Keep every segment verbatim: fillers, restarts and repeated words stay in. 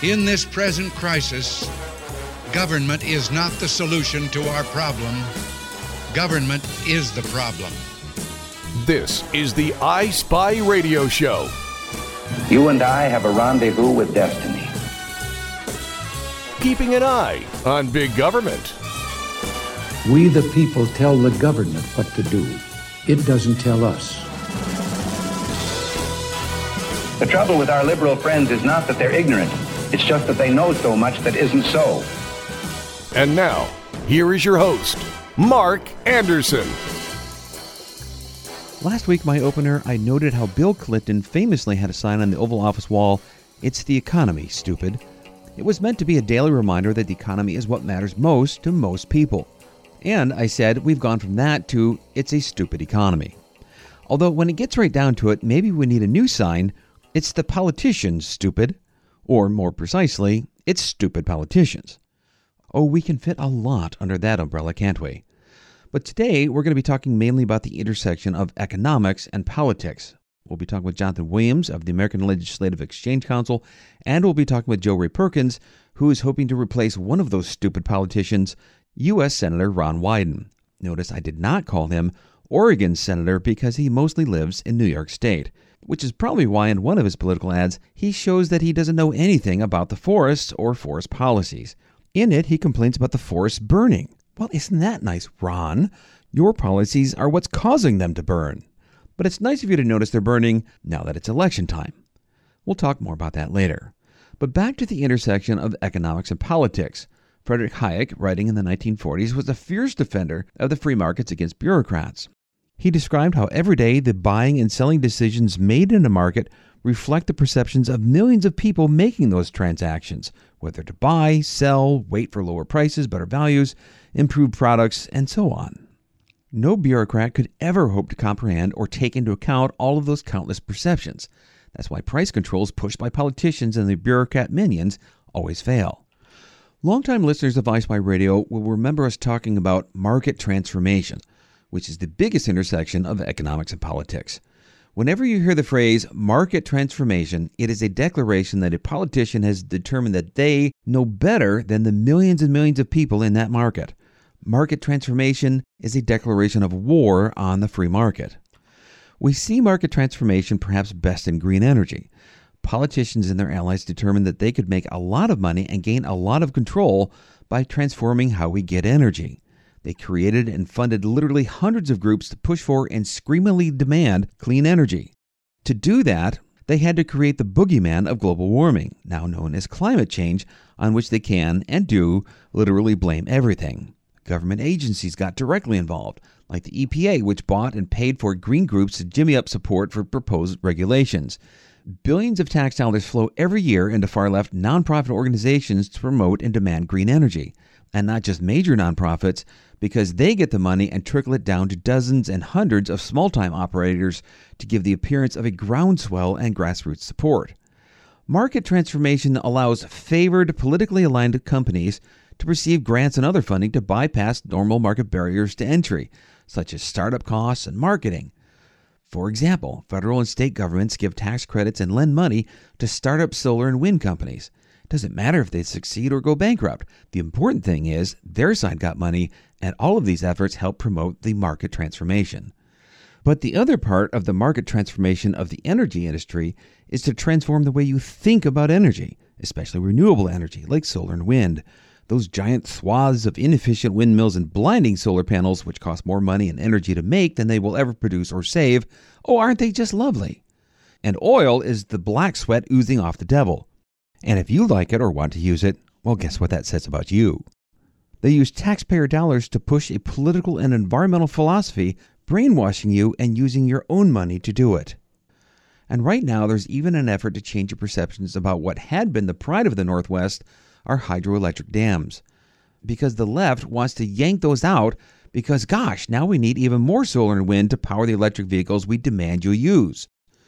In this present crisis, government is not the solution to our problem. Government is the problem. This is the I Spy Radio Show. You and I have a rendezvous with destiny. Keeping an eye on big government. We the people tell the government what to do. It doesn't tell us. The trouble with our liberal friends is not that they're ignorant. It's just that they know so much that isn't so. And now, here is your host, Mark Anderson. Last week, my opener, I noted how Bill Clinton famously had a sign on the Oval Office wall, "It's the economy, stupid." It was meant to be a daily reminder that the economy is what matters most to most people. And I said, we've gone from that to, it's a stupid economy. Although when it gets right down to it, maybe we need a new sign, it's the politicians, stupid. Or more precisely, it's stupid politicians. Oh, we can fit a lot under that umbrella, can't we? But today, we're going to be talking mainly about the intersection of economics and politics. We'll be talking with Jonathan Williams of the American Legislative Exchange Council, and we'll be talking with Jo Rae Perkins, who is hoping to replace one of those stupid politicians, U S Senator Ron Wyden. Notice I did not call him Oregon Senator because he mostly lives in New York State, which is probably why in one of his political ads, he shows that he doesn't know anything about the forests or forest policies. In it, he complains about the forests burning. Well, isn't that nice, Ron? Your policies are what's causing them to burn. But it's nice of you to notice they're burning now that it's election time. We'll talk more about that later. But back to the intersection of economics and politics. Friedrich Hayek, writing in the nineteen forties, was a fierce defender of the free markets against bureaucrats. He described how every day the buying and selling decisions made in a market reflect the perceptions of millions of people making those transactions, whether to buy, sell, wait for lower prices, better values, improved products, and so on. No bureaucrat could ever hope to comprehend or take into account all of those countless perceptions. That's why price controls pushed by politicians and the bureaucrat minions always fail. Longtime listeners of I Spy Radio will remember us talking about market transformation, which is the biggest intersection of economics and politics. Whenever you hear the phrase market transformation, it is a declaration that a politician has determined that they know better than the millions and millions of people in that market. Market transformation is a declaration of war on the free market. We see market transformation perhaps best in green energy. Politicians and their allies determined that they could make a lot of money and gain a lot of control by transforming how we get energy. They created and funded literally hundreds of groups to push for and screamingly demand clean energy. To do that, they had to create the boogeyman of global warming, now known as climate change, on which they can and do literally blame everything. Government agencies got directly involved, like the E P A, which bought and paid for green groups to jimmy up support for proposed regulations. Billions of tax dollars flow every year into far-left nonprofit organizations to promote and demand green energy. And not just major nonprofits, because they get the money and trickle it down to dozens and hundreds of small-time operators to give the appearance of a groundswell and grassroots support. Market transformation allows favored, politically aligned companies to receive grants and other funding to bypass normal market barriers to entry, such as startup costs and marketing. For example, federal and state governments give tax credits and lend money to startup solar and wind companies. It doesn't matter if they succeed or go bankrupt. The important thing is their side got money, and all of these efforts help promote the market transformation. But the other part of the market transformation of the energy industry is to transform the way you think about energy, especially renewable energy like solar and wind. Those giant swaths of inefficient windmills and blinding solar panels, which cost more money and energy to make than they will ever produce or save, oh, aren't they just lovely? And oil is the black sweat oozing off the devil. And if you like it or want to use it, well, guess what that says about you? They use taxpayer dollars to push a political and environmental philosophy, brainwashing you and using your own money to do it. And right now, there's even an effort to change your perceptions about what had been the pride of the Northwest, our hydroelectric dams. Because the left wants to yank those out because, gosh, now we need even more solar and wind to power the electric vehicles we demand you use.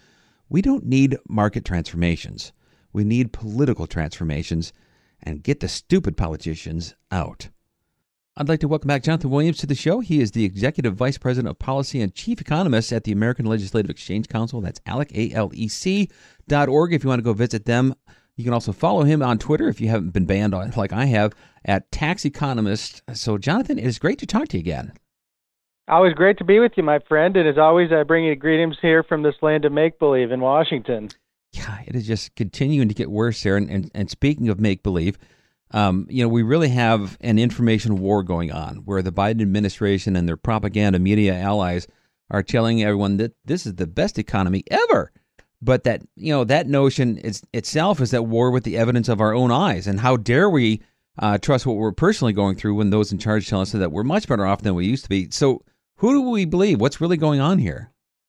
We don't need market transformations. We need political transformations, and get the stupid politicians out. I'd like to welcome back Jonathan Williams to the show. He is the Executive Vice President of Policy and Chief Economist at the American Legislative Exchange Council. That's A L E C, A L E C dot org if you want to go visit them. You can also follow him on Twitter if you haven't been banned on like I have at Tax Economist. So, Jonathan, it is great to talk to you again. Always great to be with you, my friend. And as always, I bring you greetings here from this land of make-believe in Washington. Yeah, it is just continuing to get worse there. And, and, and speaking of make-believe, um, you know, we really have an information war going on where the Biden administration and their propaganda media allies are telling everyone that this is the best economy ever. But that, you know, that notion is, itself is at war with the evidence of our own eyes. And how dare we uh, trust what we're personally going through when those in charge tell us that we're much better off than we used to be. So who do we believe? What's really going on here?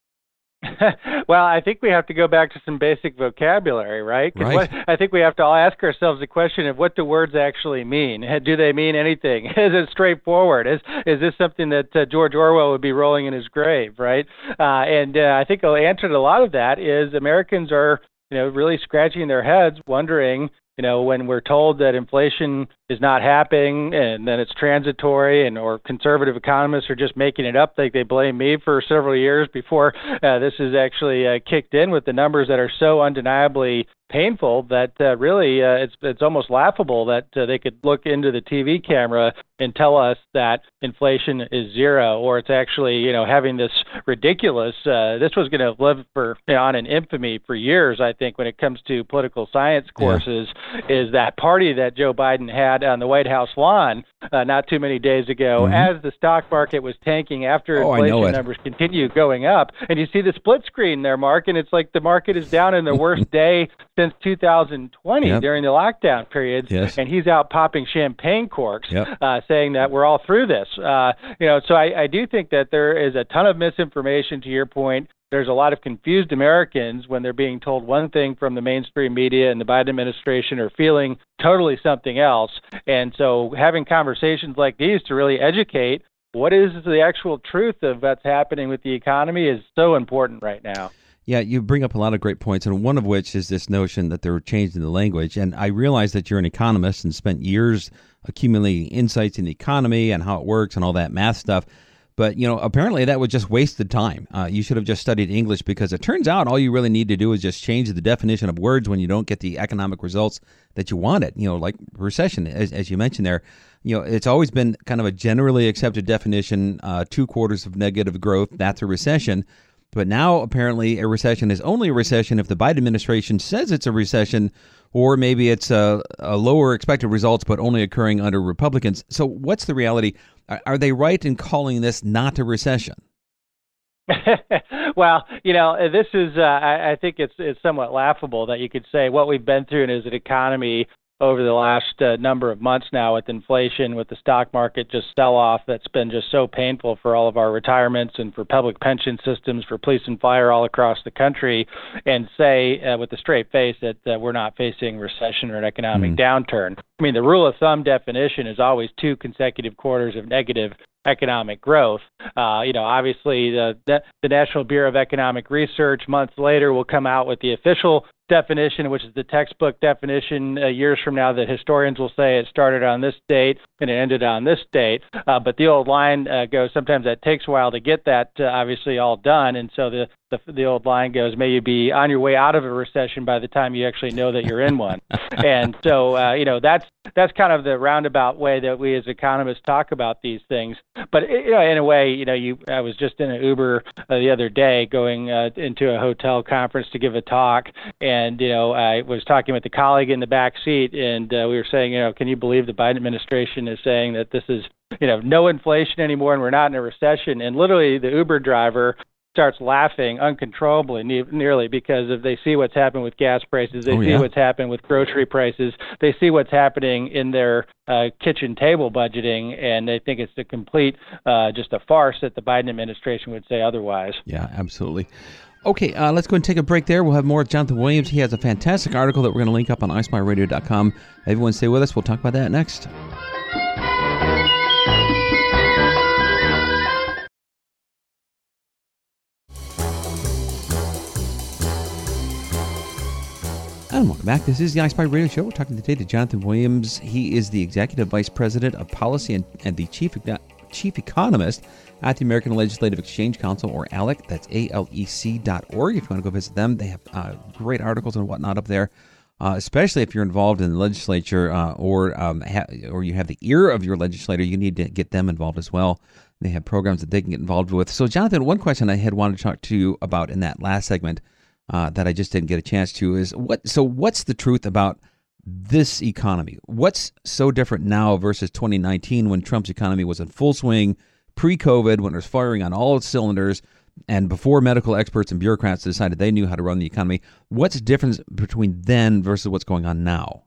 Well, I think we have to go back to some basic vocabulary, right? Right. What, I think we have to all ask ourselves the question of what do words actually mean? Do they mean anything? Is it straightforward? Is is this something that uh, George Orwell would be rolling in his grave, right? Uh, and uh, I think the answer to a lot of that is Americans are, you know, really scratching their heads, wondering, you know, when we're told that inflation is not happening and then it's transitory, and or conservative economists are just making it up, like they blame me for several years before uh, this is actually uh, kicked in with the numbers that are so undeniably painful that uh, really uh, it's it's almost laughable that uh, they could look into the T V camera and tell us that inflation is zero, or it's actually, you know, having this ridiculous, uh, this was going to live for, you know, on an infamy for years, I think, when it comes to political science courses, yeah. is that party that Joe Biden had on the White House lawn uh, not too many days ago, mm-hmm. as the stock market was tanking after oh, inflation numbers continue going up. And you see the split screen there, Mark, and it's like the market is down in the worst day since two thousand twenty yep. during the lockdown periods, yes. and he's out popping champagne corks, yep. uh, saying that we're all through this. Uh, you know, so I, I do think that there is a ton of misinformation, to your point. There's a lot of confused Americans when they're being told one thing from the mainstream media, and the Biden administration are feeling totally something else. And so having conversations like these to really educate what is the actual truth of what's happening with the economy is so important right now. Yeah, you bring up a lot of great points, and one of which is this notion that they're changing the language. And I realize that you're an economist and spent years accumulating insights in the economy and how it works and all that math stuff. But, you know, apparently that was just wasted time. Uh, you should have just studied English, because it turns out all you really need to do is just change the definition of words when you don't get the economic results that you wanted. You know, like recession, as, as you mentioned there. You know, it's always been kind of a generally accepted definition, uh, two quarters of negative growth, that's a recession. But now, apparently, a recession is only a recession if the Biden administration says it's a recession, or maybe it's a, a lower expected results, but only occurring under Republicans. So what's the reality? Are, are they right in calling this not a recession? Well, you know, this is, uh, I, I think it's it's somewhat laughable that you could say what we've been through as an economy over the last uh, number of months now, with inflation, with the stock market just sell-off that's been just so painful for all of our retirements and for public pension systems, for police and fire all across the country, and say uh, with a straight face that uh, we're not facing recession or an economic mm. downturn. I mean, the rule of thumb definition is always two consecutive quarters of negative economic growth. Uh, you know, obviously, the, the National Bureau of Economic Research months later will come out with the official definition, which is the textbook definition uh, years from now, that historians will say it started on this date and it ended on this date. Uh, but the old line uh, goes, sometimes that takes a while to get that uh, obviously all done. And so the, the the old line goes, may you be on your way out of a recession by the time you actually know that you're in one. And so, uh, you know, that's that's kind of the roundabout way that we as economists talk about these things. But, you know, in a way, you know, you I was just in an Uber uh, the other day going uh, into a hotel conference to give a talk. And, you know, I was talking with a colleague in the back seat, and uh, we were saying, you know, can you believe the Biden administration is saying that this is, you know, no inflation anymore and we're not in a recession? And literally the Uber driver starts laughing uncontrollably, ne- nearly because if they see what's happened with gas prices, they oh, see yeah. what's happened with grocery prices, they see what's happening in their uh, kitchen table budgeting, and they think it's a complete, uh, just a farce that the Biden administration would say otherwise. Yeah, absolutely. Okay, uh, let's go and take a break there. We'll have more with Jonathan Williams. He has a fantastic article that we're going to link up on i spy radio dot com. Everyone stay with us. We'll talk about that next. And welcome back. This is the iSpy Radio Show. We're talking today to Jonathan Williams. He is the Executive Vice President of Policy and, and the Chief Chief Economist at the American Legislative Exchange Council, or A L E C. That's A L E C dot org. If you want to go visit them, they have uh, great articles and whatnot up there uh, especially if you're involved in the legislature uh, or um, ha- or you have the ear of your legislator. You need to get them involved as well. They have programs that they can get involved with. So, Jonathan, one question I had wanted to talk to you about in that last segment uh, that I just didn't get a chance to is what. So, what's the truth about this economy? What's so different now versus twenty nineteen when Trump's economy was in full swing, pre-COVID, when it was firing on all its cylinders, and before medical experts and bureaucrats decided they knew how to run the economy? What's the difference between then versus what's going on now?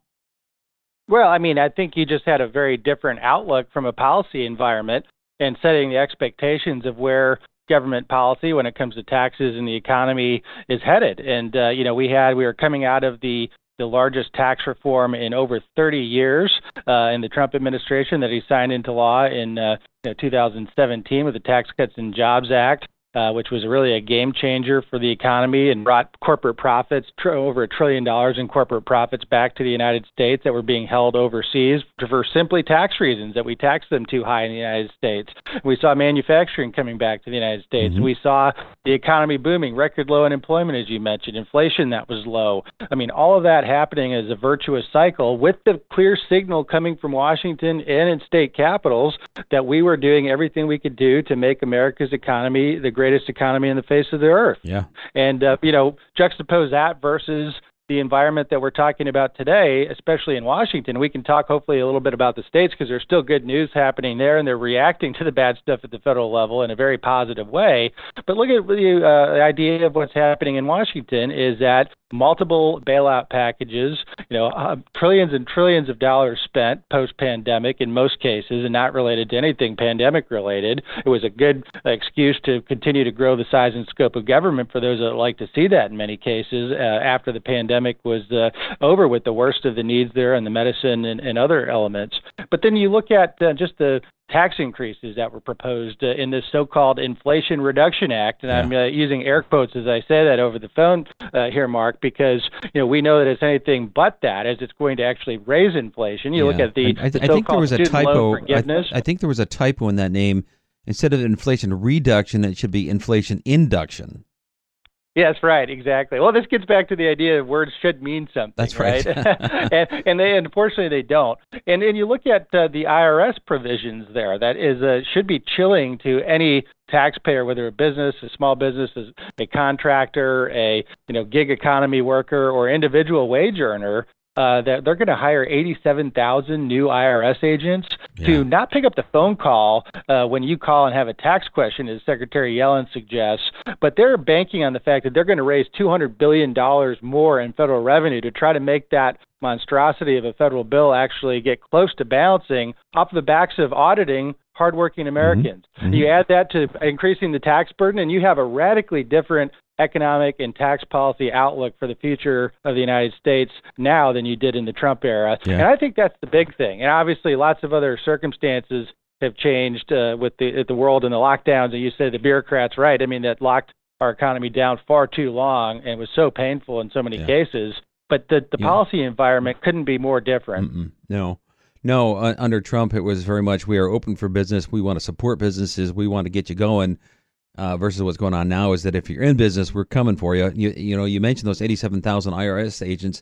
Well, I mean, I think you just had a very different outlook from a policy environment and setting the expectations of where government policy when it comes to taxes and the economy is headed. And, uh, you know, we had, we were coming out of the the largest tax reform in over thirty years uh, in the Trump administration that he signed into law in uh, you know, two thousand seventeen with the Tax Cuts and Jobs Act, uh, which was really a game changer for the economy and brought corporate profits, tr- over a trillion dollars in corporate profits back to the United States that were being held overseas for simply tax reasons, that we taxed them too high in the United States. We saw manufacturing coming back to the United States. Mm-hmm. We saw the economy booming, record low unemployment, as you mentioned, inflation that was low. I mean, all of that happening as a virtuous cycle with the clear signal coming from Washington and in state capitals that we were doing everything we could do to make America's economy the greatest economy in the face of the earth. Yeah. And, uh, you know, juxtapose that versus the environment that we're talking about today, especially in Washington. We can talk hopefully a little bit about the states because there's still good news happening there, and they're reacting to the bad stuff at the federal level in a very positive way. But look at the, uh, the idea of what's happening in Washington is that multiple bailout packages, you know, uh, trillions and trillions of dollars spent post-pandemic in most cases and not related to anything pandemic-related. It was a good excuse to continue to grow the size and scope of government for those that like to see that in many cases uh, after the pandemic was uh, over with the worst of the needs there and the medicine and, and other elements. But then you look at uh, just the tax increases that were proposed uh, in this so-called Inflation Reduction Act. And yeah. I'm uh, using air quotes as I say that over the phone uh, here, Mark, because you know we know that it's anything but that, as it's going to actually raise inflation. You yeah. look at the, I, I, the I think there was a typo. I, I think there was a typo in that name. Instead of inflation reduction, it should be inflation induction. Yes, right, exactly. Well, this gets back to the idea of words should mean something. That's right. right? and, and they, unfortunately, they don't. And and you look at uh, the I R S provisions there. That is uh, should be chilling to any taxpayer, whether a business, a small business, a contractor, a you know gig economy worker, or individual wage earner. Uh, that they're going to hire eighty-seven thousand new I R S agents yeah. to not pick up the phone call uh, when you call and have a tax question, as Secretary Yellen suggests, but they're banking on the fact that they're going to raise two hundred billion dollars more in federal revenue to try to make that monstrosity of a federal bill actually get close to balancing off the backs of auditing hardworking Americans. Mm-hmm. You add that to increasing the tax burden, and you have a radically different economic and tax policy outlook for the future of the United States now than you did in the Trump era. Yeah. And I think that's the big thing. And obviously lots of other circumstances have changed uh, with the, the world and the lockdowns. And you say the bureaucrats, right? I mean, that locked our economy down far too long and was so painful in so many yeah. cases. But the, the yeah. policy environment couldn't be more different. Mm-mm. No. No, uh, under Trump, it was very much we are open for business. We want to support businesses. We want to get you going. Uh, versus what's going on now is that if you're in business, we're coming for you. You, you know, you mentioned those eighty-seven thousand I R S agents.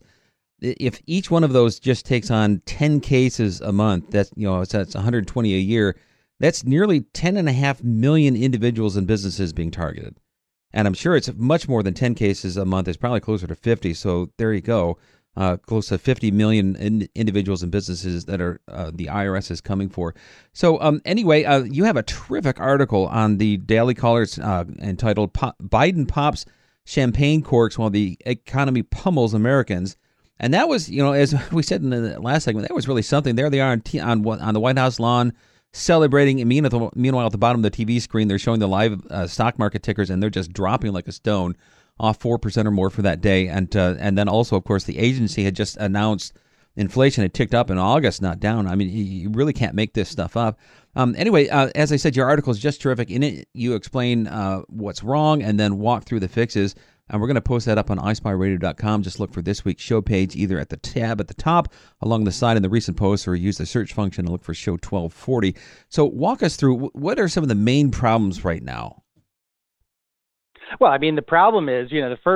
If each one of those just takes on ten cases a month, that's you know, that's one hundred twenty a year. That's nearly ten and a half million individuals and businesses being targeted. And I'm sure it's much more than ten cases a month. It's probably closer to fifty. So there you go. Uh, close to fifty million in individuals and businesses that are uh, the I R S is coming for. So um, anyway, uh, you have a terrific article on the Daily Caller uh, entitled Biden Pops Champagne Corks While the Economy Pummels Americans. And that was, you know, as we said in the last segment, that was really something. There they are on, t- on, on the White House lawn celebrating. And meanwhile, at the bottom of the T V screen, they're showing the live uh, stock market tickers, and they're just dropping like a stone, off four percent or more for that day. And uh, and then also, of course, the agency had just announced inflation had ticked up in August, not down. I mean, you really can't make this stuff up. Um, anyway, uh, as I said, your article is just terrific. In it, you explain uh, what's wrong and then walk through the fixes. And we're going to post that up on i spy radio dot com. Just look for this week's show page either at the tab at the top, along the side in the recent posts, or use the search function to look for show twelve forty. So walk us through, what are some of the main problems right now? Well, I mean, the problem is, you know, the first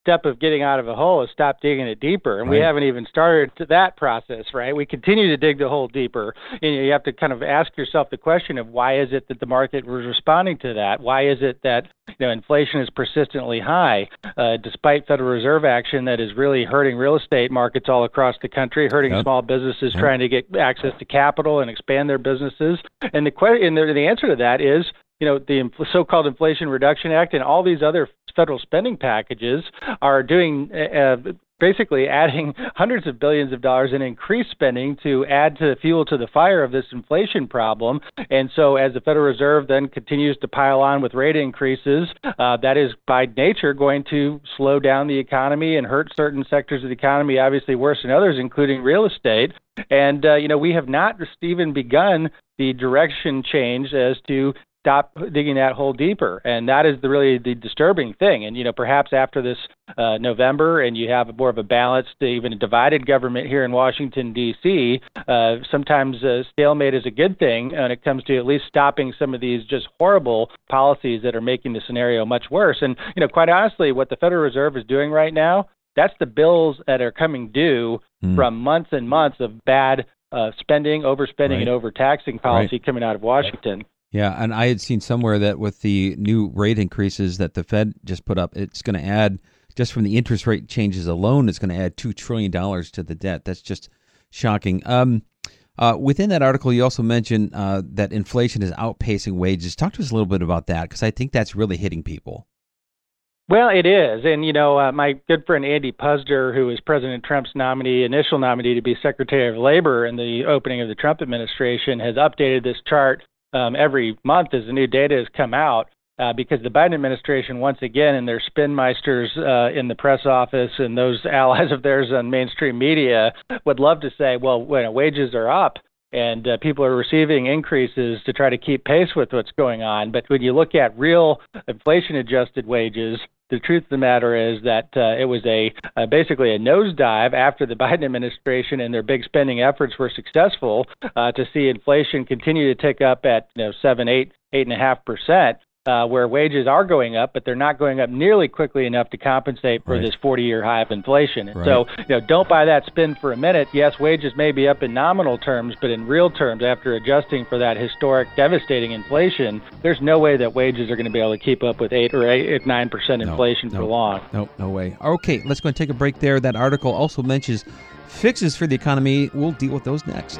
step of getting out of a hole is stop digging it deeper. And right. we haven't even started to that process, right? We continue to dig the hole deeper. And you have to kind of ask yourself the question of why is it that the market was responding to that? Why is it that you know inflation is persistently high, uh, despite Federal Reserve action that is really hurting real estate markets all across the country, hurting yep. small businesses yep. trying to get access to capital and expand their businesses? And the, que- and the, the answer to that is, you know, the so-called Inflation Reduction Act and all these other federal spending packages are doing uh, basically adding hundreds of billions of dollars in increased spending to add to the fuel to the fire of this inflation problem. And so as the Federal Reserve then continues to pile on with rate increases, uh, that is by nature going to slow down the economy and hurt certain sectors of the economy, obviously worse than others, including real estate. And, uh, you know, we have not even begun the direction change as to stop digging that hole deeper. And that is the really the disturbing thing. And, you know, perhaps after this uh, November and you have more of a balanced, even a divided government here in Washington, D C, uh, sometimes uh, stalemate is a good thing when it comes to at least stopping some of these just horrible policies that are making the scenario much worse. And, you know, quite honestly, what the Federal Reserve is doing right now, that's the bills that are coming due mm. from months and months of bad uh, spending, overspending, right. and overtaxing policy right. coming out of Washington. Yeah, and I had seen somewhere that with the new rate increases that the Fed just put up, it's going to add, just from the interest rate changes alone, it's going to add two trillion dollars to the debt. That's just shocking. Um, uh, within that article, you also mentioned uh, that inflation is outpacing wages. Talk to us a little bit about that, because I think that's really hitting people. Well, it is. And, you know, uh, my good friend Andy Puzder, who is President Trump's nominee, initial nominee to be Secretary of Labor in the opening of the Trump administration, has updated this chart Um, every month as the new data has come out, uh, because the Biden administration, once again, and their spinmeisters uh, in the press office and those allies of theirs on mainstream media would love to say, well, when wages are up and uh, people are receiving increases to try to keep pace with what's going on. But when you look at real inflation-adjusted wages, the truth of the matter is that uh, it was a uh, basically a nosedive after the Biden administration and their big spending efforts were successful uh, to see inflation continue to tick up at you know seven, eight, eight and a half percent. Uh, where wages are going up, but they're not going up nearly quickly enough to compensate for right. this forty-year high of inflation. And right. so, you know, don't buy that spin for a minute. Yes, wages may be up in nominal terms, but in real terms, after adjusting for that historic, devastating inflation, there's no way that wages are going to be able to keep up with eight or eight, nine percent inflation no, for no, long. No, no way. Okay, let's go and take a break there. That article also mentions fixes for the economy. We'll deal with those next.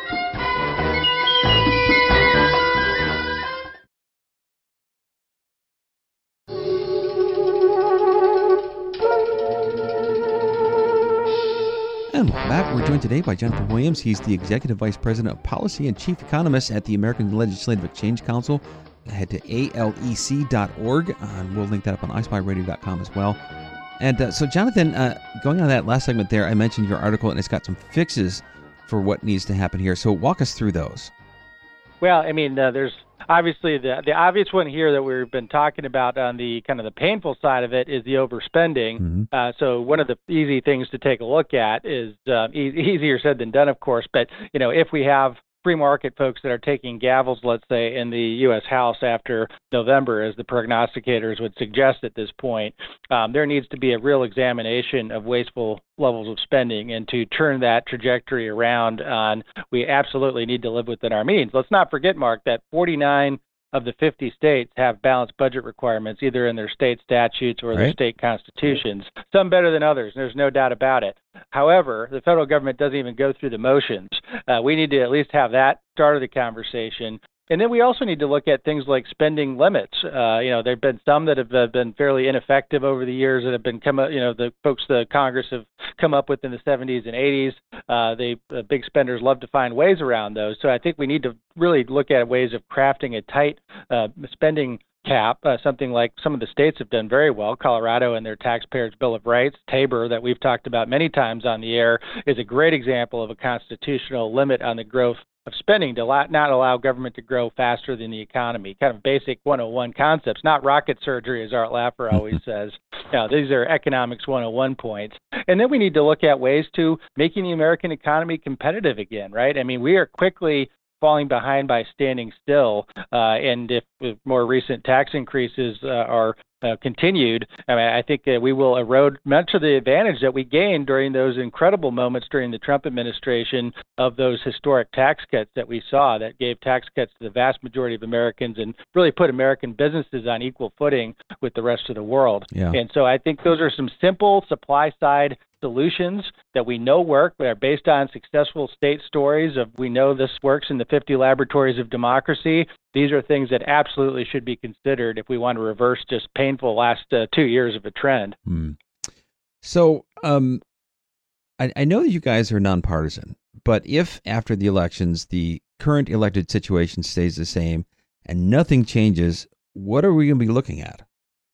And welcome back. We're joined today by Jonathan Williams. He's the Executive Vice President of Policy and Chief Economist at the American Legislative Exchange Council. Head to A L E C dot org, and we'll link that up on i spy radio dot com as well. And uh, so, Jonathan, uh, going on that last segment there, I mentioned your article, and it's got some fixes for what needs to happen here. So walk us through those. Well, I mean, uh, there's obviously the the obvious one here that we've been talking about on the kind of the painful side of it is the overspending. Mm-hmm. Uh, so one of the easy things to take a look at is uh, e- easier said than done, of course. But you know, if we have free market folks that are taking gavels, let's say, in the U S House after November, as the prognosticators would suggest at this point, um, there needs to be a real examination of wasteful levels of spending and to turn that trajectory around on we absolutely need to live within our means. Let's not forget, Mark, that forty-nine of the fifty states have balanced budget requirements, either in their state statutes or right. their state constitutions, some better than others. There's no doubt about it. However, the federal government doesn't even go through the motions. Uh, we need to at least have that start of the conversation. And then we also need to look at things like spending limits. Uh, you know, there have been some that have uh, been fairly ineffective over the years that have been come up, you know, the folks the Congress have come up with in the seventies and eighties. Uh, they uh, big spenders love to find ways around those. So I think we need to really look at ways of crafting a tight uh, spending cap, uh, something like some of the states have done very well. Colorado and their Taxpayers' Bill of Rights, Tabor, that we've talked about many times on the air, is a great example of a constitutional limit on the growth of spending to not allow government to grow faster than the economy. Kind of basic one oh one concepts, not rocket surgery, as Art Laffer always says. Now, these are economics one oh one points. And then we need to look at ways to making the American economy competitive again, right? I mean, we are quickly falling behind by standing still. Uh, and if, if more recent tax increases uh, are uh, continued, I mean, I think that we will erode much of the advantage that we gained during those incredible moments during the Trump administration of those historic tax cuts that we saw that gave tax cuts to the vast majority of Americans and really put American businesses on equal footing with the rest of the world. Yeah. And so I think those are some simple supply side solutions that we know work, that are based on successful state stories of we know this works in the fifty laboratories of democracy. These are things that absolutely should be considered if we want to reverse just painful last uh, two years of a trend. Hmm. So um, I, I know that you guys are nonpartisan, but if after the elections the current elected situation stays the same and nothing changes, what are we going to be looking at?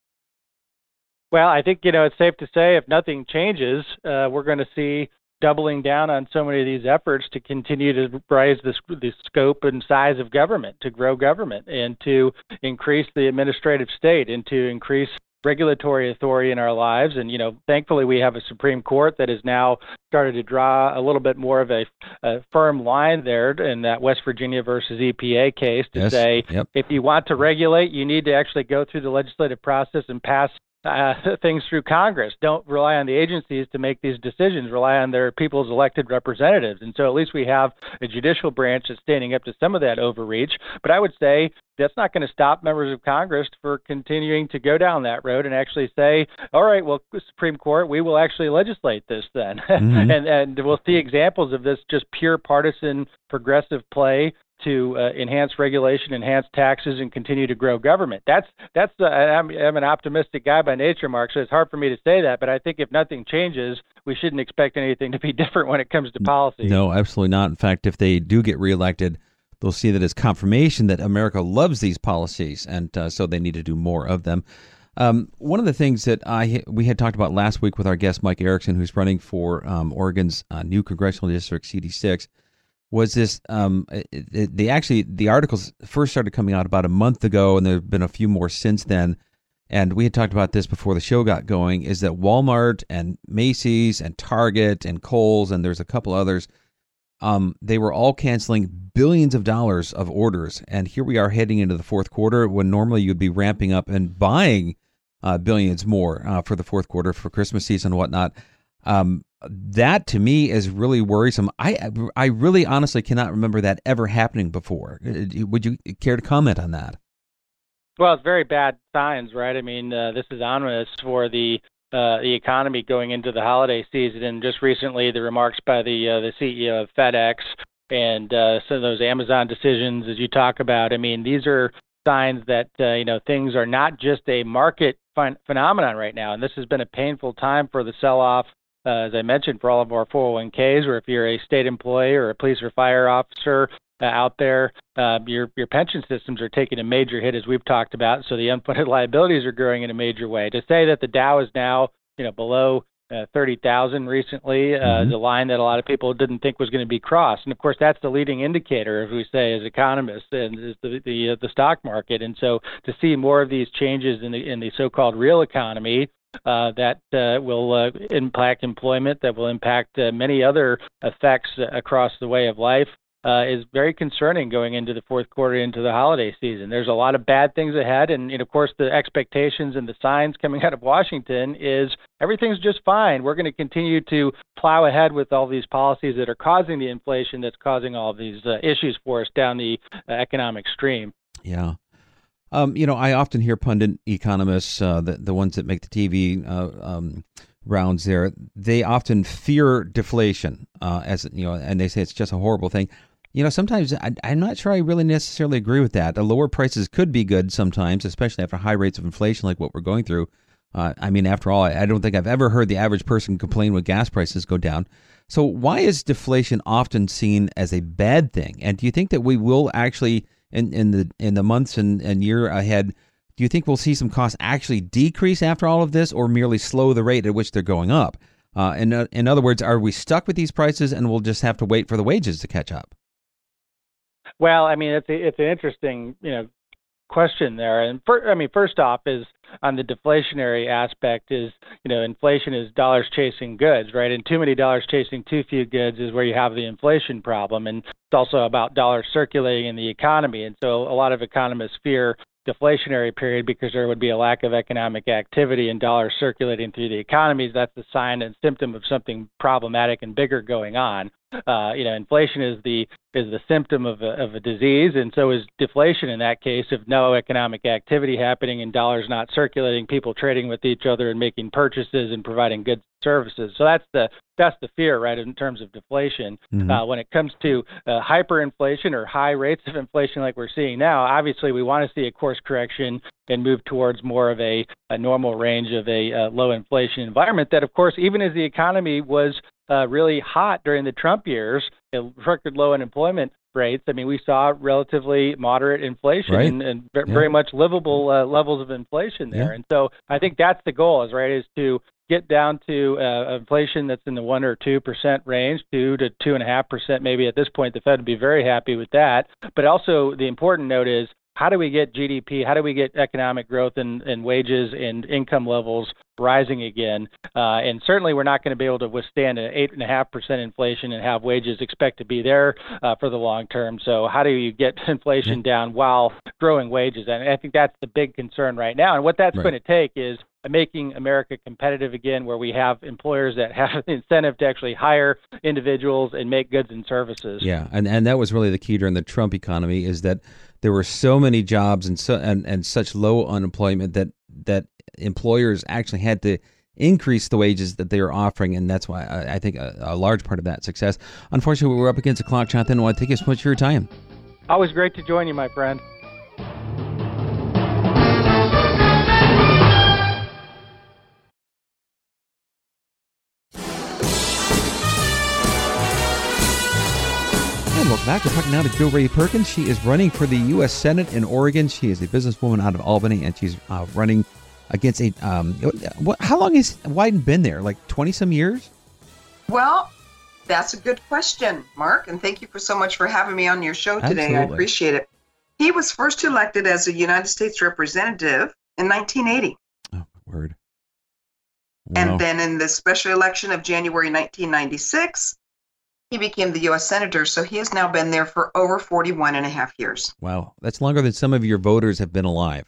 Well, I think, you know, it's safe to say if nothing changes, uh, we're going to see doubling down on so many of these efforts to continue to raise the, the scope and size of government, to grow government, and to increase the administrative state, and to increase regulatory authority in our lives. And, you know, thankfully we have a Supreme Court that has now started to draw a little bit more of a, a firm line there in that West Virginia versus E P A case to Yes. say, Yep. if you want to regulate, you need to actually go through the legislative process and pass Uh, things through Congress. Don't rely on the agencies to make these decisions. Rely on their people's elected representatives. And so at least we have a judicial branch that's standing up to some of that overreach. But I would say that's not going to stop members of Congress for continuing to go down that road and actually say, all right, well, Supreme Court, we will actually legislate this then. Mm-hmm. and, and we'll see examples of this just pure partisan progressive play to uh, enhance regulation, enhance taxes, and continue to grow government. That's that's. Uh, I'm, I'm an optimistic guy by nature, Mark, so it's hard for me to say that. But I think if nothing changes, we shouldn't expect anything to be different when it comes to policy. No, absolutely not. In fact, if they do get reelected, they'll see that as confirmation that America loves these policies, and uh, so they need to do more of them. Um, one of the things that I we had talked about last week with our guest Mike Erickson, who's running for um, Oregon's uh, new congressional district, C D six. Was this, um, it, they actually, the articles first started coming out about a month ago, and there have been a few more since then. And we had talked about this before the show got going, is that Walmart and Macy's and Target and Kohl's, and there's a couple others, um, they were all canceling billions of dollars of orders. And here we are heading into the fourth quarter when normally you'd be ramping up and buying uh, billions more uh, for the fourth quarter for Christmas season and whatnot. Um, that to me is really worrisome. I I really honestly cannot remember that ever happening before. Would you care to comment on that? Well, it's very bad signs, right? I mean, uh, this is ominous for the uh, the economy going into the holiday season. And just recently, the remarks by the uh, the C E O of FedEx and uh, some of those Amazon decisions, as you talk about. I mean, these are signs that uh, you know things are not just a market ph- phenomenon right now, and this has been a painful time for the sell-off. Uh, as I mentioned, for all of our four oh one k's, or if you're a state employee or a police or fire officer uh, out there, uh, your your pension systems are taking a major hit, as we've talked about. So the unfunded liabilities are growing in a major way. To say that the Dow is now, you know, below uh, thirty thousand recently, uh, mm-hmm. the line that a lot of people didn't think was going to be crossed. And of course, that's the leading indicator, as we say as economists, and is the the, uh, the stock market. And so to see more of these changes in the in the so-called real economy. Uh, that uh, will uh, impact employment, that will impact uh, many other effects uh, across the way of life, uh, is very concerning going into the fourth quarter, into the holiday season. There's a lot of bad things ahead, and, and of course the expectations and the signs coming out of Washington is everything's just fine. We're going to continue to plow ahead with all these policies that are causing the inflation that's causing all these uh, issues for us down the uh, economic stream. Yeah. Um, you know, I often hear pundit economists, uh, the the ones that make the T V uh, um, rounds there, they often fear deflation, uh, as you know, and they say it's just a horrible thing. You know, sometimes I, I'm not sure I really necessarily agree with that. The lower prices could be good sometimes, especially after high rates of inflation like what we're going through. Uh, I mean, after all, I, I don't think I've ever heard the average person complain when gas prices go down. So why is deflation often seen as a bad thing? And do you think that we will actually In, in the in the months and, and year ahead, do you think we'll see some costs actually decrease after all of this, or merely slow the rate at which they're going up? Uh, in uh, in other words, are we stuck with these prices and we'll just have to wait for the wages to catch up? Well, I mean, it's a, it's an interesting you know question there. And for, I mean, first off, is on the deflationary aspect is you know inflation is dollars chasing goods, right? And too many dollars chasing too few goods is where you have the inflation problem. And it's also about dollars circulating in the economy. And so a lot of economists fear deflationary period because there would be a lack of economic activity and dollars circulating through the economies. That's a sign and symptom of something problematic and bigger going on. Uh, you know, inflation is the is the symptom of a, of a disease, and so is deflation in that case of no economic activity happening and dollars not circulating, people trading with each other and making purchases and providing goods and services. So that's the that's the fear, right, in terms of deflation. Mm-hmm. Uh, when it comes to uh, hyperinflation or high rates of inflation like we're seeing now, obviously we want to see a course correction and move towards more of a, a normal range of a uh, low inflation environment that, of course, even as the economy was Uh, really hot during the Trump years, record low unemployment rates. I mean, we saw relatively moderate inflation right. and, and yeah. very much livable uh, levels of inflation there. Yeah. And so I think that's the goal, is right, is to get down to uh, inflation that's in the one or two percent range, two to two and a half percent. Maybe at this point, the Fed would be very happy with that. But also the important note is, how do we get G D P? How do we get economic growth and, and wages and income levels rising again? Uh, and certainly we're not going to be able to withstand an eight point five percent inflation and have wages expect to be there uh, for the long term. So how do you get inflation down while growing wages? And I think that's the big concern right now. And what that's right. going to take is making America competitive again, where we have employers that have the incentive to actually hire individuals and make goods and services. Yeah, and, and that was really the key during the Trump economy, is that there were so many jobs and so and, and such low unemployment that that employers actually had to increase the wages that they were offering, and that's why I, I think a, a large part of that success. Unfortunately, we're up against the clock, Jonathan. I want to thank you so much for your time. Always great to join you, my friend. And welcome back. We're talking now to Jo Rae Perkins. She is running for the U S Senate in Oregon. She is a businesswoman out of Albany, and she's uh, running against a. Um, what, how long has Wyden been there? Like twenty some years? Well, that's a good question, Mark, and thank you for so much for having me on your show today. Absolutely. I appreciate it. He was first elected as a United States representative in nineteen eighty. Oh, word. Wow. And then in the special election of January nineteen ninety-six, he became the U S Senator, so he has now been there for over forty-one and a half years. Wow. That's longer than some of your voters have been alive.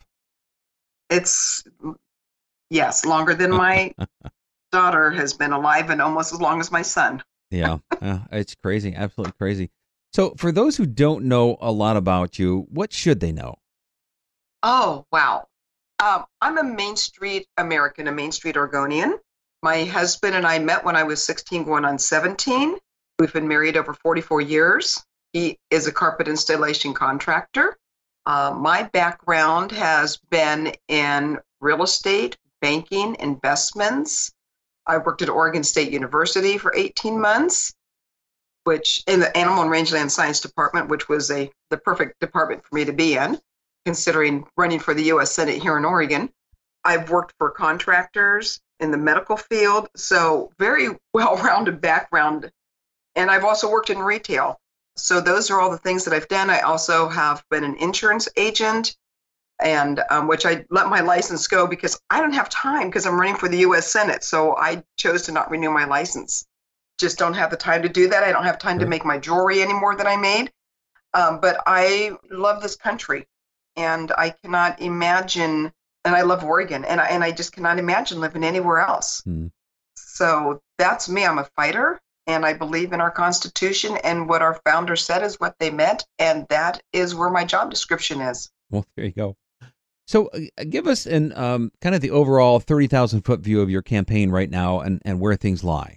It's, yes, longer than my daughter has been alive and almost as long as my son. Yeah, uh, it's crazy. Absolutely crazy. So for those who don't know a lot about you, what should they know? Oh, wow. Um, I'm a Main Street American, a Main Street Oregonian. My husband and I met when I was sixteen going on seventeen. We've been married over forty-four years. He is a carpet installation contractor. Uh, my background has been in real estate, banking, investments. I worked at Oregon State University for eighteen months, which in the Animal and Rangeland Science Department, which was a the perfect department for me to be in, considering running for the U S Senate here in Oregon. I've worked for contractors in the medical field, so very well-rounded background. And I've also worked in retail. So those are all the things that I've done. I also have been an insurance agent, and um, which I let my license go because I don't have time because I'm running for the U S Senate. So I chose to not renew my license. Just don't have the time to do that. I don't have time to make my jewelry anymore that I made. Um, but I love this country, and I cannot imagine, and I love Oregon, and I, and I just cannot imagine living anywhere else. Mm. So that's me. I'm a fighter. And I believe in our Constitution, and what our founders said is what they meant, and that is where my job description is. Well, there you go. So uh, give us an um, kind of the overall thirty thousand foot view of your campaign right now, and, and where things lie.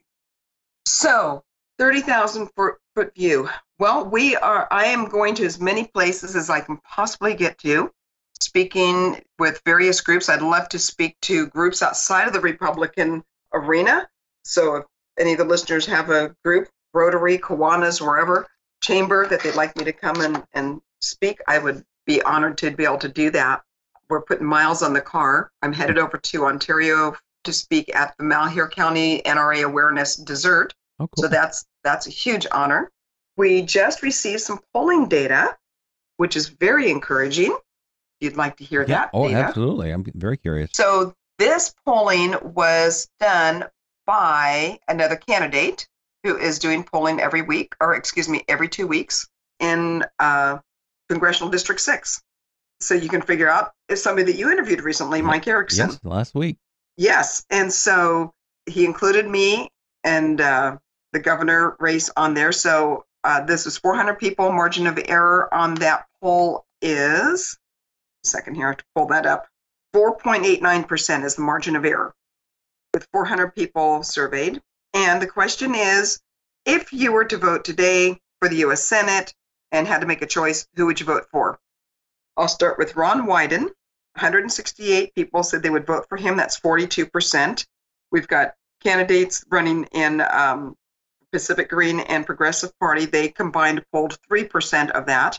So thirty thousand foot view. Well, we are. I am going to as many places as I can possibly get to, speaking with various groups. I'd love to speak to groups outside of the Republican arena. So if any of the listeners have a group, Rotary, Kiwanis, wherever, chamber that they'd like me to come and, and speak, I would be honored to be able to do that. We're putting miles on the car. I'm headed over to Ontario to speak at the Malheur County N R A Awareness Dessert. Oh, cool. So that's that's a huge honor. We just received some polling data, which is very encouraging. If you'd like to hear yeah. that Oh, data. absolutely. I'm very curious. So this polling was done by another candidate who is doing polling every week, or excuse me, every two weeks in uh, Congressional District six. so you can figure out if somebody that you interviewed recently, Mike Erickson. Yes, last week. Yes. And so he included me and uh, the governor race on there. So uh, this was four hundred people. Margin of error on that poll is, a second here, I have to pull that up. four point eight nine percent is the margin of error with four hundred people surveyed. And the question is, if you were to vote today for the U S Senate and had to make a choice, who would you vote for? I'll start with Ron Wyden. one hundred sixty-eight people said they would vote for him. That's forty-two percent. We've got candidates running in um, Pacific Green and Progressive Party. They combined polled three percent of that.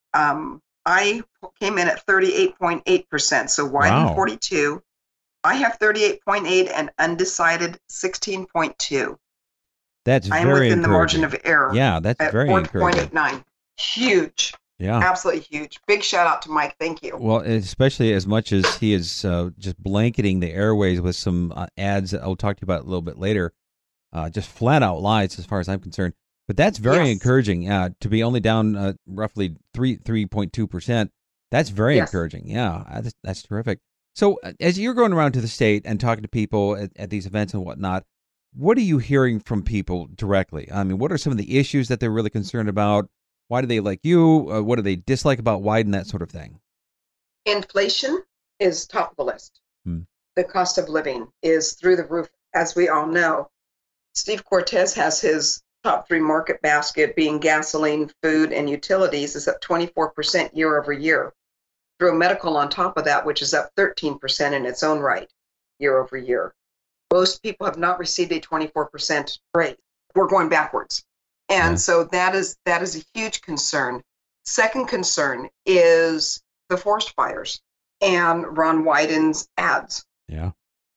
Um, I came in at thirty-eight point eight percent. So Wyden Wow. forty-two. I have thirty-eight point eight and undecided sixteen point two. That's I am very within the margin encouraging. of error. Yeah, that's at very four point encouraging. eight nine. Huge. Yeah. Absolutely huge. Big shout out to Mike. Thank you. Well, especially as much as he is uh, just blanketing the airways with some uh, ads that I'll talk to you about a little bit later, uh, just flat out lies as far as I'm concerned. But that's very Yes. encouraging uh, to be only down uh, roughly three three point two percent. That's very Yes. encouraging. Yeah, uh, that's, that's terrific. So uh, as you're going around to the state and talking to people at, at these events and whatnot, what are you hearing from people directly? I mean, what are some of the issues that they're really concerned about? Why do they like you? Uh, what do they dislike about Wyden? That sort of thing. Inflation is top of the list. Hmm. The cost of living is through the roof, as we all know. Steve Cortez has his top three market basket being gasoline, food, and utilities is up twenty-four percent year over year. Throw medical on top of that, which is up thirteen percent in its own right year over year. Most people have not received a twenty-four percent raise. We're going backwards. And Yeah. so that is that is a huge concern. Second concern is the forest fires and Ron Wyden's ads Yeah.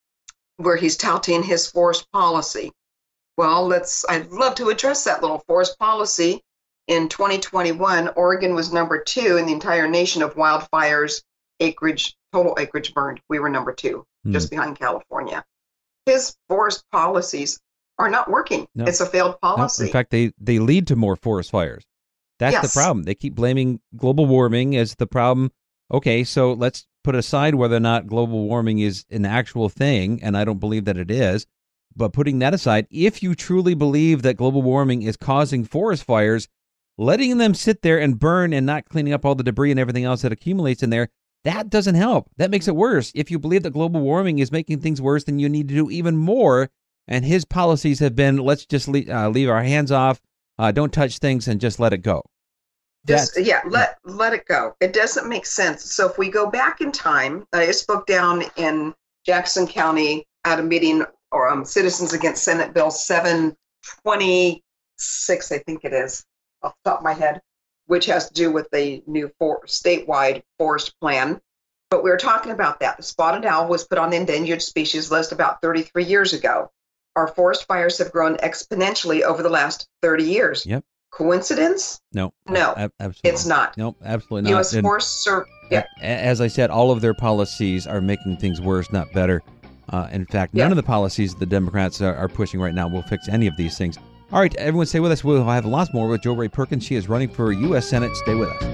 where he's touting his forest policy. Well, let's I'd love to address that little forest policy. In twenty twenty-one, Oregon was number two in the entire nation of wildfires, acreage, total acreage burned. We were number two, Hmm. just behind California. His forest policies are not working. No. It's a failed No, policy. in fact, they, they lead to more forest fires. That's Yes. the problem. They keep blaming global warming as the problem. Okay, so let's put aside whether or not global warming is an actual thing, and I don't believe that it is. But putting that aside, if you truly believe that global warming is causing forest fires, letting them sit there and burn and not cleaning up all the debris and everything else that accumulates in there, that doesn't help. That makes it worse. If you believe that global warming is making things worse, then you need to do even more. And his policies have been, let's just leave, uh, leave our hands off, uh, don't touch things, and just let it go. Just, That's- yeah, let let it go. It doesn't make sense. So if we go back in time, I spoke down in Jackson County at a meeting or um, Citizens Against Senate Bill seven twenty-six, I think it is, off the top of my head, which has to do with the new for, statewide forest plan. But we were talking about that. The spotted owl was put on the endangered species list about thirty-three years ago. Our forest fires have grown exponentially over the last thirty years. Yep. Coincidence? No. No, ab- absolutely. It's not. Nope, absolutely U not. S And Forest Service. Yeah. a- as I said, all of their policies are making things worse, not better. Uh, in fact, none Yeah. of the policies the Democrats are, are pushing right now will fix any of these things. All right, everyone stay with us. We'll have lots more with Jo Rae Perkins. She is running for U S Senate. Stay with us.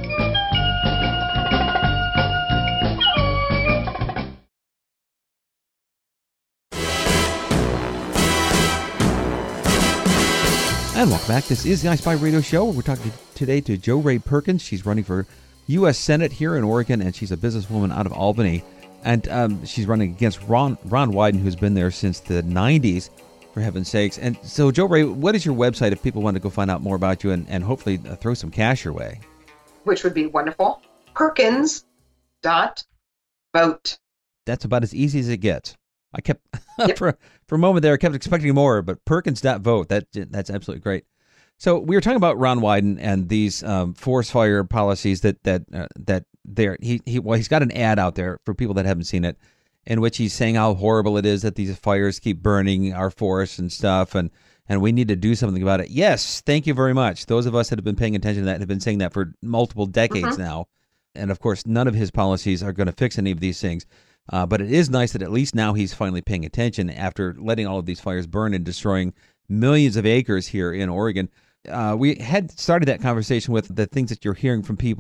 And welcome back. This is the I Spy Radio Show. We're talking today to Jo Rae Perkins. She's running for U S Senate here in Oregon, and she's a businesswoman out of Albany. And um, she's running against Ron Ron Wyden, who's been there since the nineties, for heaven's sakes. And so, Jo Rae, what is your website if people want to go find out more about you and, and hopefully uh, throw some cash your way? Which would be wonderful. Perkins dot vote. That's about as easy as it gets. I kept Yep. for for a moment there, I kept expecting more, but Perkins dot vote. That that's absolutely great. So we were talking about Ron Wyden and these um, forest fire policies that that uh, that there he he well he's got an ad out there for people that haven't seen it, in which he's saying how horrible it is that these fires keep burning our forests and stuff, and and we need to do something about it. Yes, thank you very much. Those of us that have been paying attention to that have been saying that for multiple decades Mhm. now, and of course none of his policies are going to fix any of these things. Uh, but it is nice that at least now he's finally paying attention after letting all of these fires burn and destroying millions of acres here in Oregon. Uh, we had started that conversation with the things that you're hearing from people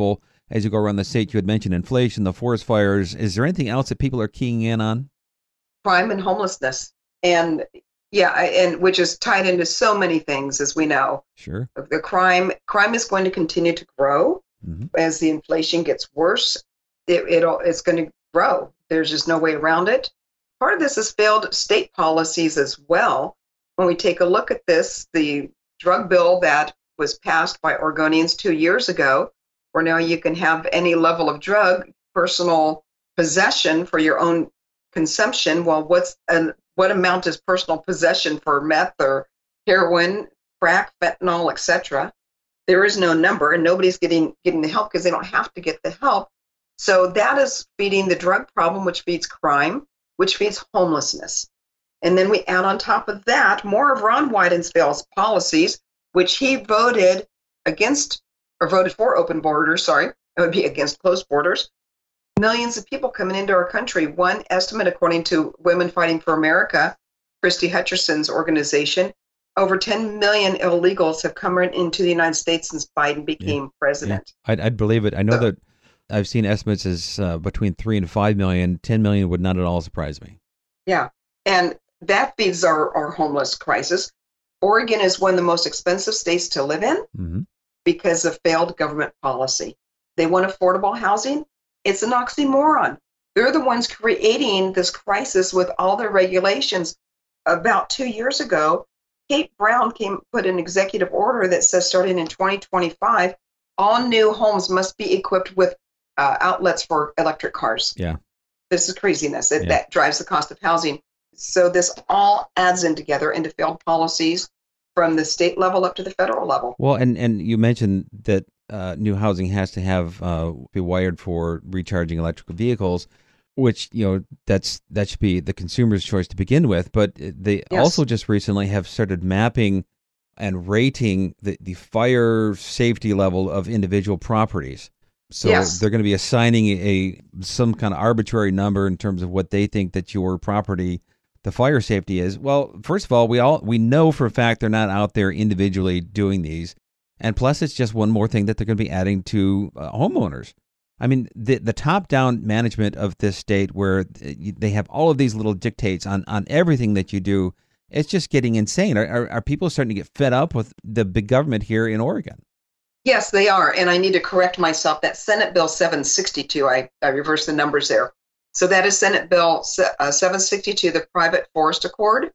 as you go around the state? You had mentioned inflation, the forest fires. Is there anything else that people are keying in on? Crime and homelessness. And yeah, I- and which is tied into so many things, as we know. Sure. The crime crime is going to continue to grow Mm-hmm. as the inflation gets worse. It, it'll it's going to grow. There's just no way around it. Part of this is failed state policies as well. When we take a look at this, the drug bill that was passed by Oregonians two years ago, where now you can have any level of drug, personal possession for your own consumption. Well, what's an, what amount is personal possession for meth or heroin, crack, fentanyl, et cetera? There is no number, and nobody's getting getting the help because they don't have to get the help. So that is feeding the drug problem, which feeds crime, which feeds homelessness. And then we add on top of that more of Ron Wyden's policies, which he voted against, or voted for open borders, sorry, it would be against closed borders. Millions of people coming into our country. One estimate, according to Women Fighting for America, Christy Hutcherson's organization, over ten million illegals have come into the United States since Biden became Yeah. president. Yeah. I'd, I'd believe it. I know So- that I've seen estimates as uh, between three and five million. Ten million would not at all surprise me. Yeah, and that feeds our, our homeless crisis. Oregon is one of the most expensive states to live in Mm-hmm. because of failed government policy. They want affordable housing. It's an oxymoron. They're the ones creating this crisis with all their regulations. About two years ago, Kate Brown came put an executive order that says starting in twenty twenty-five, all new homes must be equipped with uh, outlets for electric cars. Yeah. This is craziness. It, Yeah. That drives the cost of housing. So this all adds in together into failed policies from the state level up to the federal level. Well, and, and you mentioned that uh, new housing has to have uh, be wired for recharging electrical vehicles, which, you know, that's that should be the consumer's choice to begin with. But they Yes. also just recently have started mapping and rating the, the fire safety level of individual properties. So Yes. they're going to be assigning a some kind of arbitrary number in terms of what they think that your property, the fire safety is. Well, first of all, we all we know for a fact they're not out there individually doing these, and plus it's just one more thing that they're going to be adding to uh, homeowners. I mean, the the top-down management of this state, where they have all of these little dictates on, on everything that you do, it's just getting insane. Are, are are people starting to get fed up with the big government here in Oregon? Yes, they are. And I need to correct myself. That's Senate Bill seven sixty-two. I, I reversed the numbers there. So that is Senate Bill uh, seven sixty-two, the Private Forest Accord.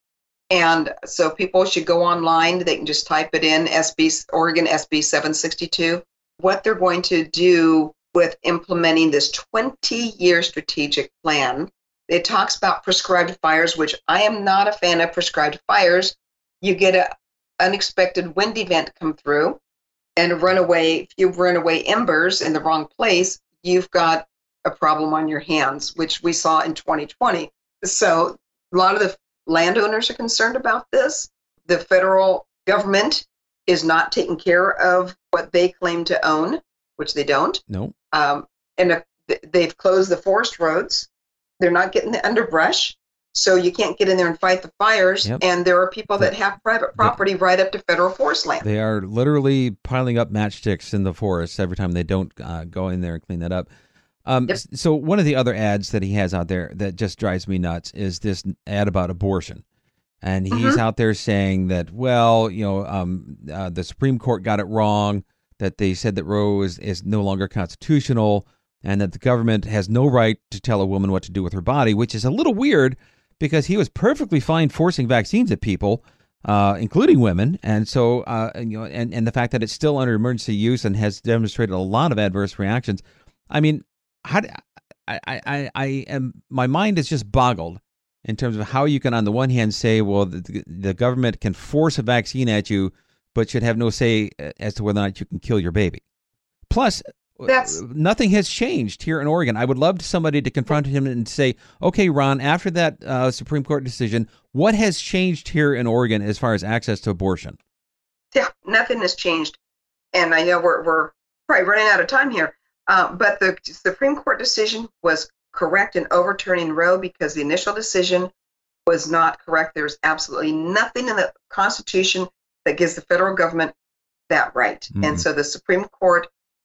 And so people should go online. They can just type it in, S B Oregon S B seven sixty-two. What they're going to do with implementing this twenty-year strategic plan. It talks about prescribed fires, which I am not a fan of prescribed fires. You get an unexpected wind event come through and runaway, if you run away embers in the wrong place, you've got a problem on your hands, which we saw in twenty twenty. So a lot of the landowners are concerned about this. The federal government is not taking care of what they claim to own, which they don't. No. Um, and uh, th- they've closed the forest roads. They're not getting the underbrush, so you can't get in there and fight the fires. Yep. And there are people that have private property right up to federal forest land. They are literally piling up matchsticks in the forest every time they don't uh, go in there and clean that up. Um, Yep. So one of the other ads that he has out there that just drives me nuts is this ad about abortion. And he's Mhm. out there saying that, well, you know, um, uh, the Supreme Court got it wrong, that they said that Roe is, is no longer constitutional, and that the government has no right to tell a woman what to do with her body, which is a little weird because he was perfectly fine forcing vaccines at people, uh, including women. And so, uh, and, you know, and, and the fact that it's still under emergency use and has demonstrated a lot of adverse reactions. I mean, how do, I, I, I am, my mind is just boggled in terms of how you can, on the one hand, say, well, the, the government can force a vaccine at you, but should have no say as to whether or not you can kill your baby. Plus, That's- nothing has changed here in Oregon. I would love somebody to confront him and say, okay, Ron, after that uh, Supreme Court decision, what has changed here in Oregon as far as access to abortion? Yeah, nothing has changed. And I know we're, we're probably running out of time here, uh, but the Supreme Court decision was correct in overturning Roe because the initial decision was not correct. There's absolutely nothing in the Constitution that gives the federal government that right. Mhm. And so the Supreme Court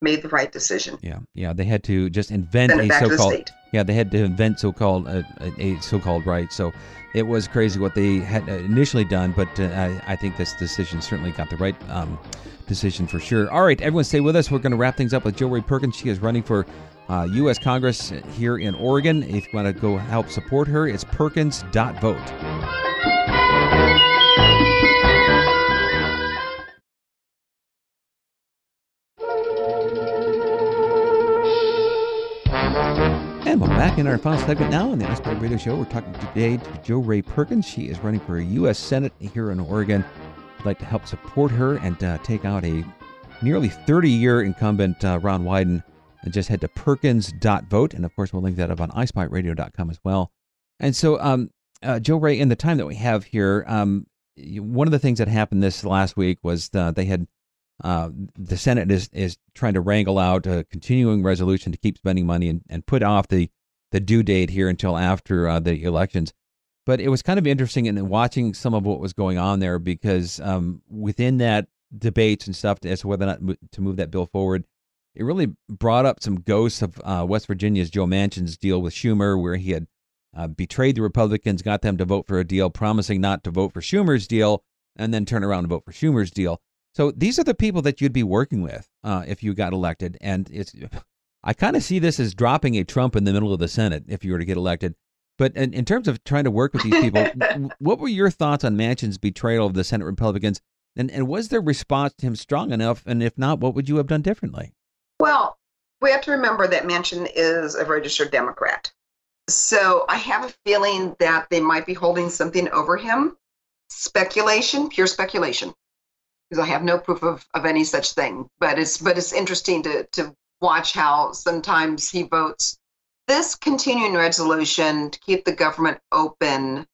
made the right decision. Yeah, yeah. They had to just invent Send it a back to the so-called. state. Yeah, they had to invent so-called uh, a, a so-called right. So it was crazy what they had initially done, but uh, I, I think this decision certainly got the right um, decision for sure. All right, everyone, stay with us. We're going to wrap things up with Jo Rae Perkins. She is running for uh, U S Congress here in Oregon. If you want to go help support her, it's perkins dot vote. And we're back in our final segment now on the iSpider Radio Show. We're talking today to Jo Rae Perkins. She is running for U S Senate here in Oregon. I'd like to help support her and uh, take out a nearly thirty-year incumbent, uh, Ron Wyden. And just head to perkins dot vote. And, of course, we'll link that up on i spy radio dot com as well. And so, um, uh, Jo Rae, in the time that we have here, um, one of the things that happened this last week was uh, they had Uh, the Senate is, is trying to wrangle out a continuing resolution to keep spending money and, and put off the, the due date here until after uh, the elections. But it was kind of interesting in watching some of what was going on there because um, within that debates and stuff as to whether or not to move that bill forward, it really brought up some ghosts of uh, West Virginia's Joe Manchin's deal with Schumer, where he had uh, betrayed the Republicans, got them to vote for a deal, promising not to vote for Schumer's deal, and then turn around and vote for Schumer's deal. So these are the people that you'd be working with uh, if you got elected. And it's, I kind of see this as dropping a Trump in the middle of the Senate if you were to get elected. But in, in terms of trying to work with these people, what were your thoughts on Manchin's betrayal of the Senate Republicans? And, and was their response to him strong enough? And if not, what would you have done differently? Well, we have to remember that Manchin is a registered Democrat. So I have a feeling that they might be holding something over him. Speculation, pure speculation. Because I have no proof of, of any such thing, but it's but it's interesting to to watch how sometimes he votes. This continuing resolution to keep the government open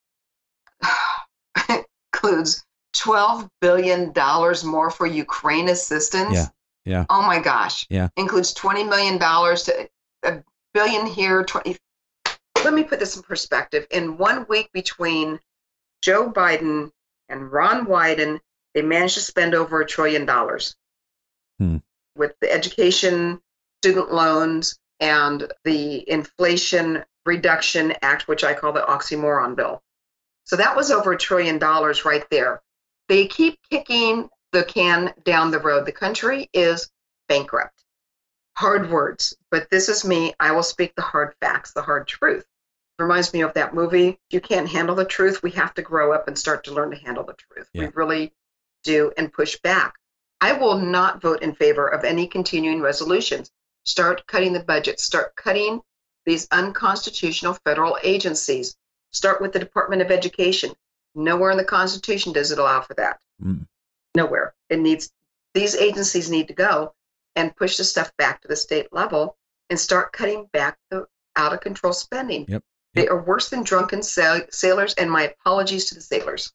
includes twelve billion dollars more for Ukraine assistance. Yeah, yeah. Oh my gosh. Yeah. Includes twenty million dollars to a billion here. twenty. Let me put this in perspective. In one week between Joe Biden and Ron Wyden, they managed to spend over a trillion dollars hmm. with the education, student loans, and the Inflation Reduction Act, which I call the oxymoron bill. So that was over a trillion dollars right there. They keep kicking the can down the road. The country is bankrupt. Hard words, but this is me. I will speak the hard facts, the hard truth. Reminds me of that movie. If you can't handle the truth, we have to grow up and start to learn to handle the truth. Yeah. We really do, and push back. I will not vote in favor of any continuing resolutions. Start cutting the budget. Start cutting these unconstitutional federal agencies. Start with the Department of Education. Nowhere in the Constitution does it allow for that. Mm. Nowhere. It needs, these agencies need to go and push the stuff back to the state level and start cutting back the out of control spending. Yep. They are worse than drunken sail- sailors, and my apologies to the sailors.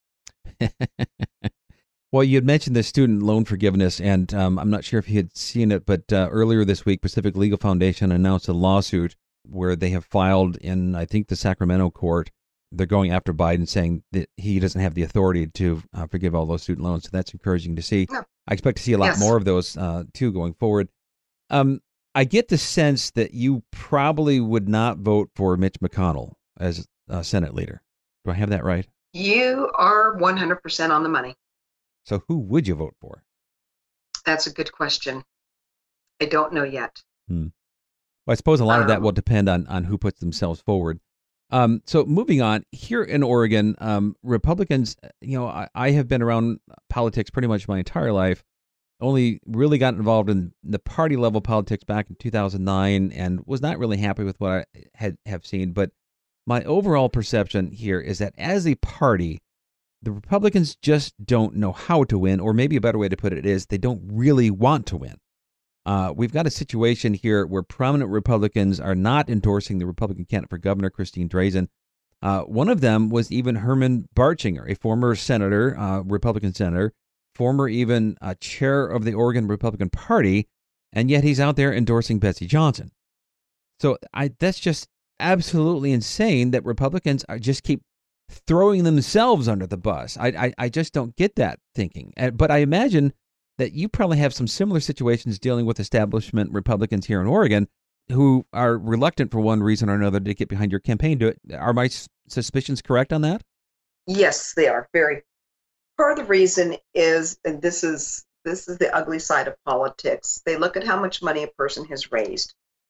Well, you had mentioned the student loan forgiveness, and um, I'm not sure if you had seen it, but uh, earlier this week, Pacific Legal Foundation announced a lawsuit where they have filed in, I think, the Sacramento court. They're going after Biden, saying that he doesn't have the authority to uh, forgive all those student loans. So that's encouraging to see. No. I expect to see a lot Yes. more of those, uh, too, going forward. Um, I get the sense that you probably would not vote for Mitch McConnell as uh, Senate leader. Do I have that right? You are one hundred percent on the money. So who would you vote for? That's a good question. I don't know yet. Hmm. Well, I suppose a lot of that Um, will depend on, on who puts themselves forward. Um, so moving on, here in Oregon, um, Republicans, you know, I, I have been around politics pretty much my entire life. Only really got involved in the party level politics back in two thousand nine and was not really happy with what I had have seen. But my overall perception here is that as a party, the Republicans just don't know how to win, or maybe a better way to put it is they don't really want to win. Uh, we've got a situation here where prominent Republicans are not endorsing the Republican candidate for governor, Christine Drazan. Uh, one of them was even Herman Barchinger, a former senator, uh, Republican senator, former even uh, chair of the Oregon Republican Party, and yet he's out there endorsing Betsy Johnson. So I, that's just absolutely insane that Republicans are just keep throwing themselves under the bus. I, I, I just don't get that thinking. Uh, But I imagine that you probably have some similar situations dealing with establishment Republicans here in Oregon who are reluctant for one reason or another to get behind your campaign. Do it. Are my s- suspicions correct on that? Yes, they are very. Part of the reason is, and this is this is the ugly side of politics. They look at how much money a person has raised.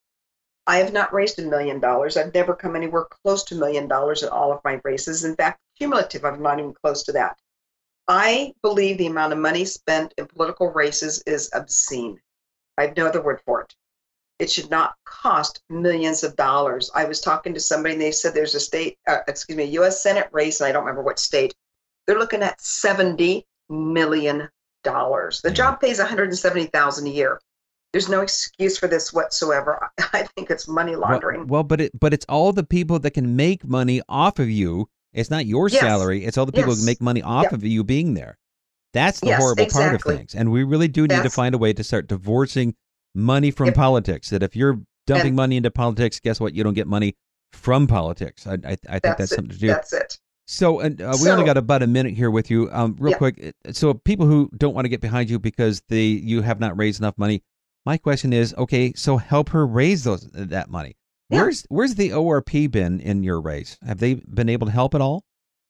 I have not raised a million dollars. I've never come anywhere close to a million dollars in all of my races. In fact, cumulative, I'm not even close to that. I believe the amount of money spent in political races is obscene. I have no other word for it. It should not cost millions of dollars. I was talking to somebody and they said there's a state, uh, excuse me, a U S Senate race, and I don't remember what state. They're looking at seventy million dollars. The job pays one hundred seventy thousand dollars a year. There's no excuse for this whatsoever. I think it's money laundering. Well, well, but it but it's all the people that can make money off of you. It's not your Yes. salary. It's all the people Yes. who make money off Yep. of you being there. That's the Yes, horrible part exactly. of things. And we really do need to That's- find a way to start divorcing money from Yep. politics. That if you're dumping And- money into politics, guess what? You don't get money from politics. I, I, I think that's, That's it. something to do. That's it. So, and uh, we So- only got about a minute here with you. Um, real Yeah. quick. So, people who don't want to get behind you because they you have not raised enough money. My question is, okay, so help her raise those that money. Yeah. Where's Where's the O R P been in your race? Have they been able to help at all?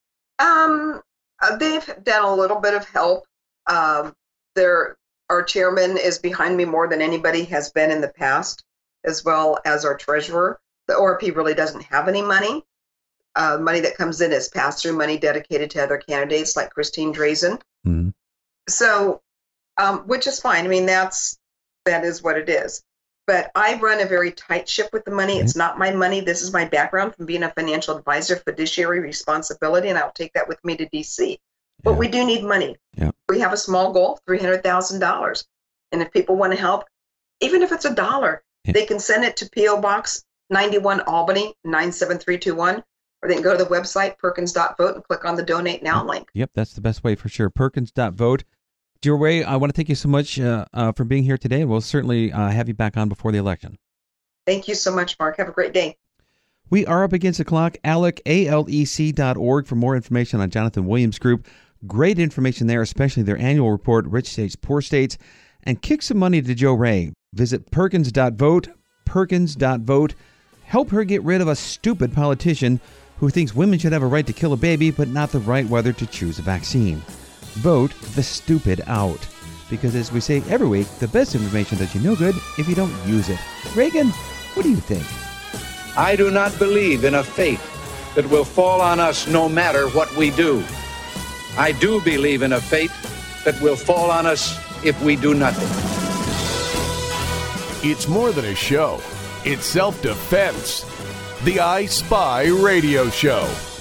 Um, uh, they've done a little bit of help. Um, their our chairman is behind me more than anybody has been in the past, as well as our treasurer. The O R P really doesn't have any money. Uh, money that comes in is pass-through money dedicated to other candidates like Christine Drazen. Mm-hmm. So, um, which is fine. I mean, that's that is what it is. But I run a very tight ship with the money. It's not my money. This is my background from being a financial advisor, fiduciary responsibility, and I'll take that with me to D C. But Yeah. we do need money. Yeah. We have a small goal, three hundred thousand dollars. And if people want to help, even if it's a dollar, Yeah. they can send it to P O Box ninety-one Albany nine seven three two one, or they can go to the website perkins dot vote and click on the Donate Now link. Yep, that's the best way for sure. Perkins dot vote. Joy, I want to thank you so much uh, uh, for being here today. We'll certainly uh, have you back on before the election. Thank you so much, Mark. Have a great day. We are up against the clock. Alec, A L E C dot org for more information on Jonathan Williams Group. Great information there, especially their annual report, Rich States, Poor States. And kick some money to Joe Ray. Visit Perkins dot vote, Perkins dot vote. Help her get rid of a stupid politician who thinks women should have a right to kill a baby, but not the right whether to choose a vaccine. Vote the stupid out. Because as we say every week, the best information does you no good if you don't use it. Reagan, what do you think? I do not believe in a fate that will fall on us no matter what we do. I do believe in a fate that will fall on us if we do nothing. It's more than a show. It's self-defense. The I Spy Radio Show.